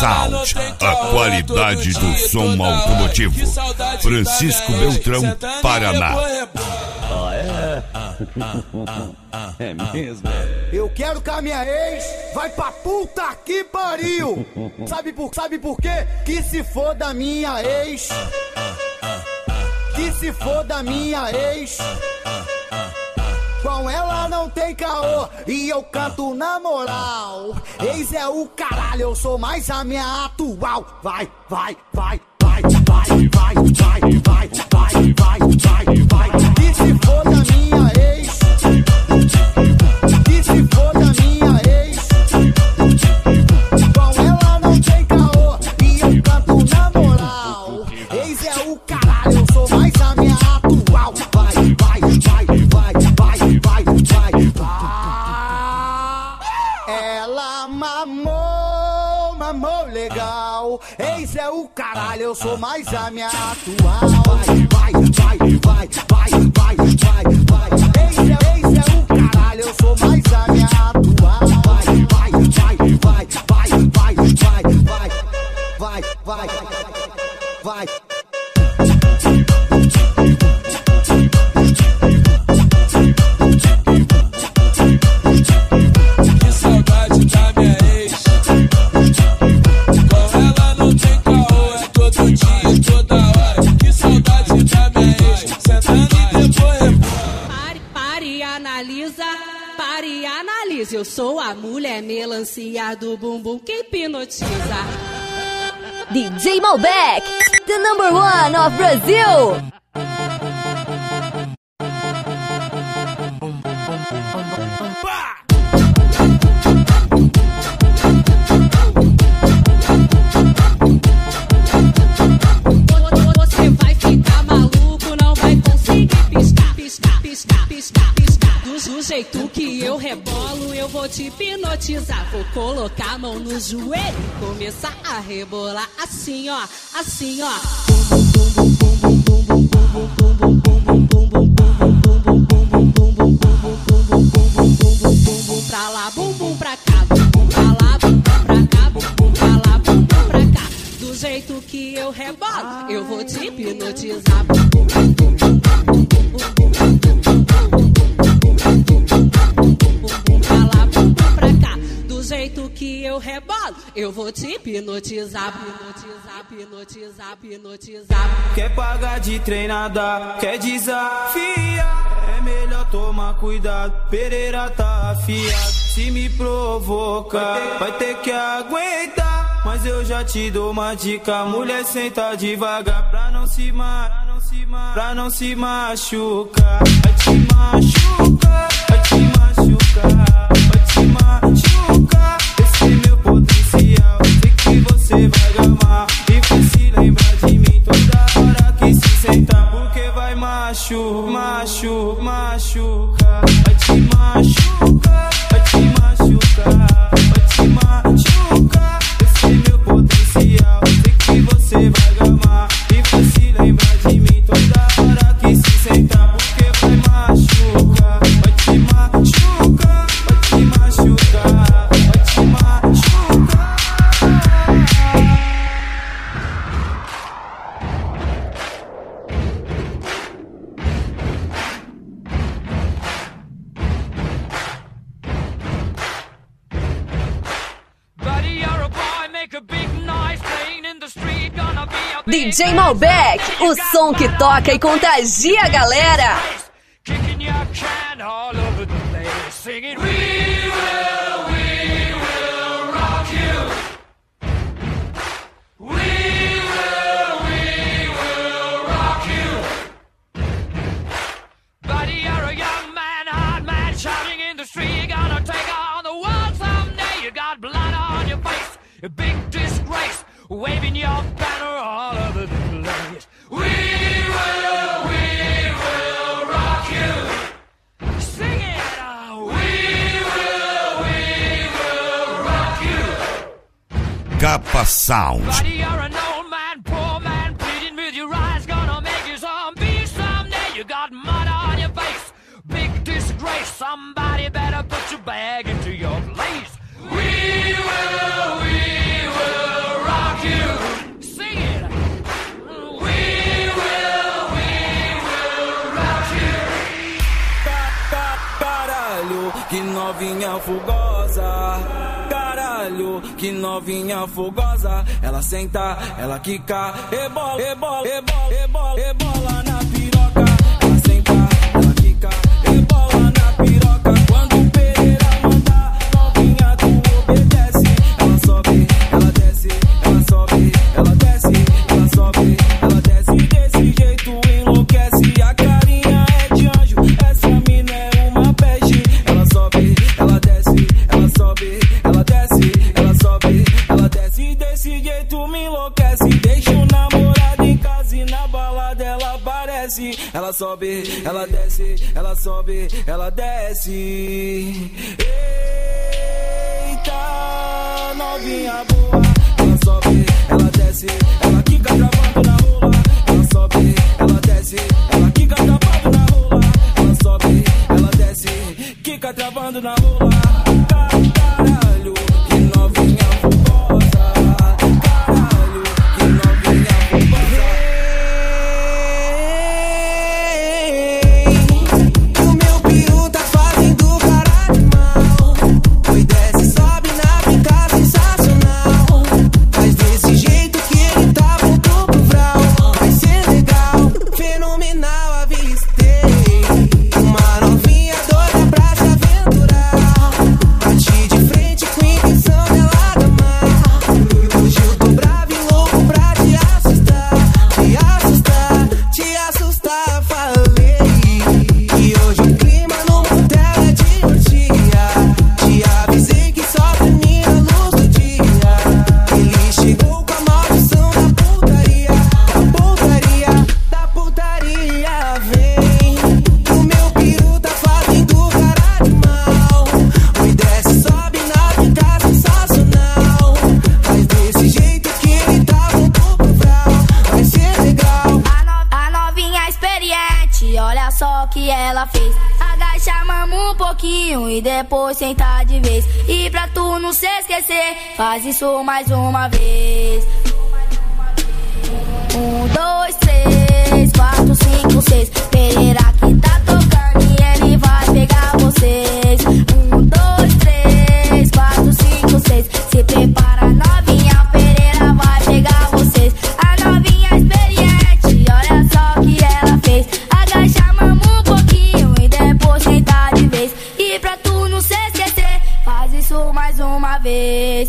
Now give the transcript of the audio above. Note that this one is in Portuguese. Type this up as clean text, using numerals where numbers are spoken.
Sound, a qualidade do som automotivo. Francisco Beltrão, Paraná. É mesmo? Eu quero que a minha ex vai pra puta que pariu. Sabe por quê? Que se for da minha ex. Que se for da minha ex. Com ela não tem caô e eu canto na moral. Ex é o caralho, eu sou mais a minha atual. Vai, vai, vai, vai, vai, vai, vai, vai, vai, vai, vai, vai. Que se for da minha ex. Que se for da minha ex. Com ela não tem caô e eu canto na moral. Ex é o caralho, eu sou mais a minha atual. Vai, vai, vai, vai, vai, vai, vai, vai. Ela mamou legal. Ex é o caralho, eu sou mais a minha atual. Vai, vai, vai, vai, vai, vai, vai, vai. Ex é o caralho, eu sou mais a minha atual. Vai, vai, vai, vai, vai, vai, vai, vai, vai, vai. Que saudade da minha ex. Com ela não tem caô, é todo dia, toda hora. Que saudade da minha ex. Sentando e depois Pare e analisa, pare e analisa. Eu sou a mulher melancia do bumbum que hipnotiza. DJ Malbec, the number one of Brazil. Você vai ficar maluco, não vai conseguir piscar, piscar, piscar, piscar, piscar. Do jeito que eu rebolo, eu vou te hipnotizar. Vou colocar a mão no joelho e começar a rebolar assim, ó, assim, ó. Pra lá, bumbum pra cá, bumbum pra lá, bumbum pra cá, bumbum pra lá, bumbum pra cá. Do jeito que eu rebolo, eu vou te hipnotizar. Pra lá, bumbum pra cá. Do jeito que eu rebolo, eu vou te hipnotizar, hipnotizar, hipnotizar, hipnotizar. Quer pagar de treinada, quer desafiar? É melhor tomar cuidado, Pereira tá afiado. Se me provocar, vai ter que aguentar. Mas eu já te dou uma dica, mulher, senta devagar pra não se machucar. Vai te machucar, vai te machucar, vai te machucar. Esse é meu potencial, sei que você vai gamar. E vai se lembrar de mim toda hora que se sentar. Porque vai machucar, vai te machucar, vai te machucar, vai te machucar. Esse é meu potencial, sei que você vai gamar. E vai se lembrar de mim toda hora que se sentar. Porque vai machucar, vai te machucar, vai te machucar, vai te machucar. DJ Malbec, o som que toca e contagia a galera. kicking your can all over the place, singing, we will rock you. We will rock you. Buddy, you're a young man, hard man, shouting in the street. You're gonna take on the world someday. You got blood on your face, a big disgrace, waving your banner all over the place. We will rock you. Sing it. We will rock you. Capa Sound. Buddy, you're an old man, poor man, pleading with your eyes, gonna make you zombie someday. You got mud on your face, big disgrace. Somebody better put your bag into your place. We will rock you. Sing it. We will rock you. Caralho, que novinha fogosa. Caralho, que novinha fogosa. Ela senta, ela quica, rebola, rebola, rebola, rebola, rebola na piroca. Ela senta, ela quica, rebola na piroca. Quando o Pereira mandar, novinha tu obedece. Ela sobe, ela desce, ela sobe, ela desce, ela sobe, ela desce. Desse jeito enlouquece. A carinha é de anjo, essa mina é uma peste. Ela sobe, ela desce, ela sobe, ela desce, ela sobe, ela desce. Desse jeito me enlouquece. Deixa o namorado em casa e na balada ela aparece. Ela sobe, ela desce, ela sobe, ela desce. Eita, novinha boa. Ela sobe, ela desce, ela quica travando na rola. Ela sobe, ela desce, ela quica travando na rola. Ela sobe, ela desce, quica travando na rola. Caralho, que novinha fogosa. Caralho, que novinha fogosa. O meu peru tá fazendo cara de mal. Oi, desce, sobe na pica sensacional. Mas desse jeito que ele tá voltou pro vral. Vai ser legal, fenomenal, avistei uma novinha doida pra se aventurar. Bati de frente com intenção dela gamar. Hoje eu tô bravo e louco pra te assustar. Te assustar, te assustar. Falei que hoje o clima no motel é de orgia. Te avisei que só termina a luz do dia. Ele chegou com a maldição da putaria. Da putaria, da putaria. Vem, o meu peru tá fazendo cara de mal. Oi, desce, sobe na pica sensacional. Mas desse jeito que ele tá voltou pro vral. Vai ser legal. A novinha experiente, olha só o que ela fez. Agacha, mama um pouquinho e depois senta de vez. E pra tu não se esquecer, faz isso mais uma vez. 1, 2, 3, 4, 5, 6. Pereira